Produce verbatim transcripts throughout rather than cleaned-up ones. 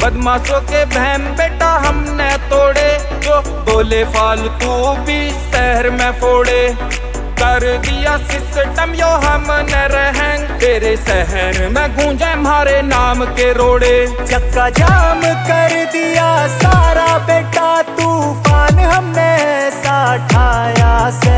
बदमाशों के बहम बेटा हमने तोड़े, जो बोले फालतू भी शहर में फोड़े। कर दिया सिस्टम यो हमने रहेंग, तेरे शहर में गूंजे हमारे नाम के रोड़े। चक्का जाम कर दिया सारा बेटा, तूफान हमने ऐसा ठाया से।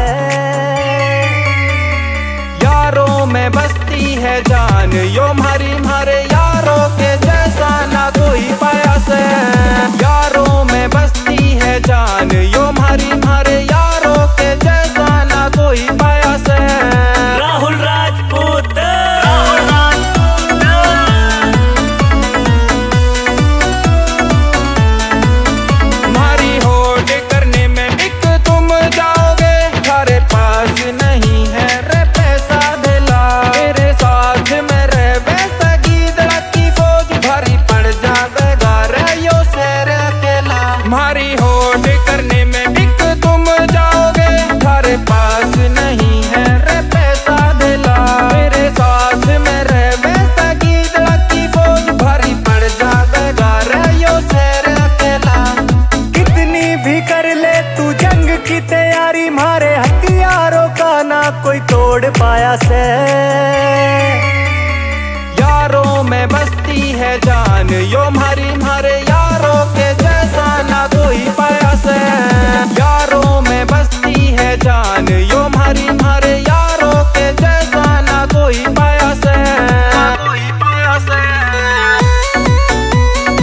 यारों में बसती है जान यो मारी मारे यारों के जैसा ना कोई पाया से। यारों में बसती है जान यो मारी मारे यारों के जैसा ना कोई पाया से। राहुल राजपूत, राहुल राजपूत। मारी होड़ करने में बिक तुम जाओगे, थारे पास नहीं है रे पैसा दिला। तेरे साथ में रह वैसा गीदड़ा की फौज, भारी पड़ जावेगा रे यो शेर अकेला। मारी